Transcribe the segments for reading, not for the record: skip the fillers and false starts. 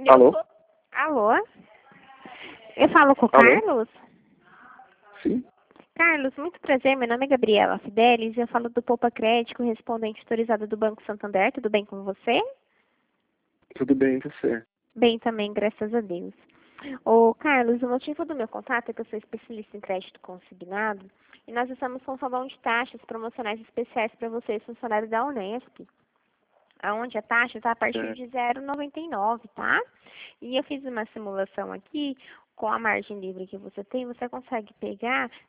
Alô? Alô? Eu falo com o Alô? Carlos? Sim? Carlos, muito prazer. Meu nome é Gabriela Fidelis e eu falo do Poupa Crédito, correspondente autorizado do Banco Santander. Tudo bem com você? Tudo bem, e você? Bem também, graças a Deus. Ô, Carlos, o motivo do meu contato é que eu sou especialista em crédito consignado e nós estamos com um salão de taxas promocionais especiais para vocês, funcionários da Unesp, aonde a taxa está a partir É, de 0,99, tá? E eu fiz uma simulação aqui, com a margem livre que você tem, você consegue pegar R$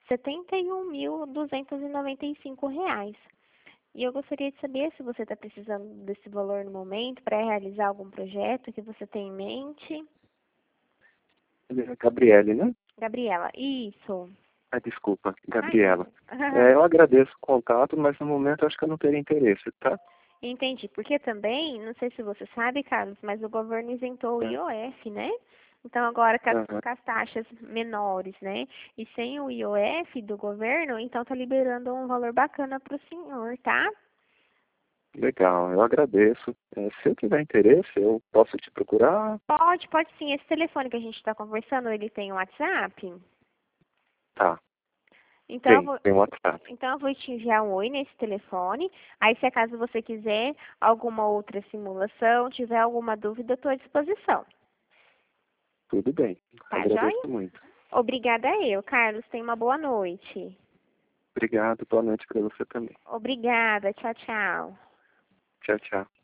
71.295. E eu gostaria de saber se você está precisando desse valor no momento para realizar algum projeto que você tem em mente. Gabriele, né? Gabriela, isso. Ah, desculpa, Ai, tudo Gabriela. bem. Eu agradeço o contato, mas no momento eu acho que eu não teria interesse, tá? Entendi. Porque também, não sei se você sabe, Carlos, mas o governo isentou o É. IOF, né? Então, agora Aham. com as taxas menores, né? E sem o IOF do governo, então tá liberando um valor bacana para o senhor, tá? Legal, eu agradeço. Se eu tiver interesse, eu posso te procurar? Pode sim. Esse telefone que a gente está conversando, ele tem WhatsApp? Tá, Então, tem um WhatsApp. então eu vou te enviar um oi nesse telefone. Aí, se acaso você quiser alguma outra simulação, tiver alguma dúvida, eu estou à disposição. Tudo bem, Tá, agradeço joia? muito. Obrigada eu, Carlos. Tenha uma boa noite. Obrigado, boa noite para você também. Obrigada. Tchau, tchau. Tchau, tchau.